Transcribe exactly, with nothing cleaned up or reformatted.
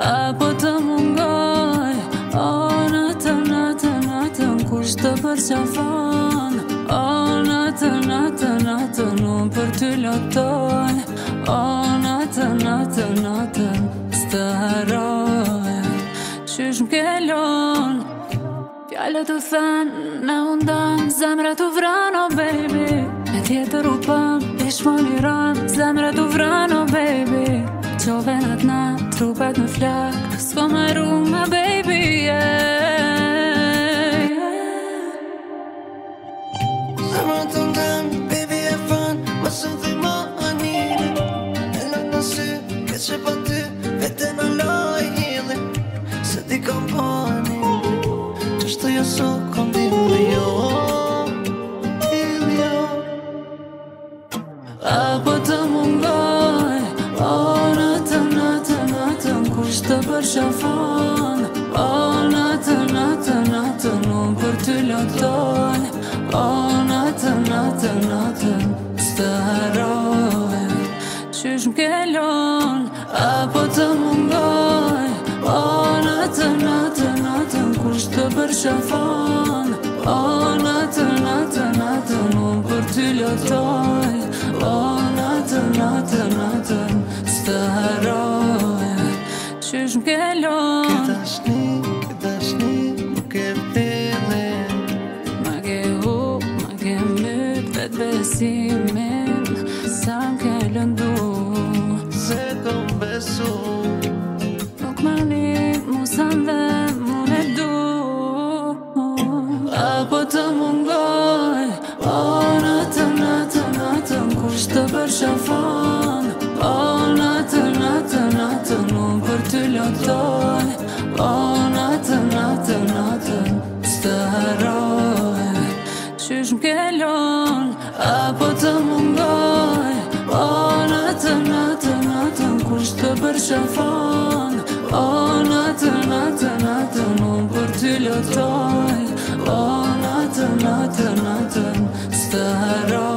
apo të mungoj. O natën, natën, natën, kush të përqafon. O natën, natën, natën, unë për ty lotoj. O natën, natën, natën, s'të haroj. Qysh m'kelon fjallët u thanë, në undan, zemrat u vran, oh baby. Me tjetër u pëm, ish më liran, zemrat u vran, oh baby. Qove në t'na, trupat në flak, s'ko më ru me baby, yeah, yeah. Zemrat të ndem, baby e fan, më së dhe më anile. E lë në sy, ke që pa ty, vete në loj hili. Se di kam po anile, qështë jo so kom dili jo, dili jo. Apo të mungoj, o natën, natën, natën, kush të përqafon. O natën, natën, natën, unë për ty lotoj. O natën, natën, natën, s'të haroj. Qysh m'kelon, apo të mungoj. O natën, natën, natën, kush të përqafon. O natën, natën, natën, unë për ty lotoj. O natën, natën, natën, s'të haroj. Qysh m'kelon, Ke dashni, ke dashni, nuk e vdilin. ma ke hu, ma ke myt vet besimin. Sa m'ke lëndu, Se kom besu, nuk më një musan dhe mun e du. Apo të mungoj, o natën, natën, natën, kush të përqafon. O natën, natën, natën, unë për ty lotoj. O natën, natën, natën, s'të haroj. Qysh m'kelon, apo të mungoj. O natën, natën, natën, kush të përqafon. O natën, natën, natën, unë për ty lotoj. O natën, natën, natën, s'të haroj.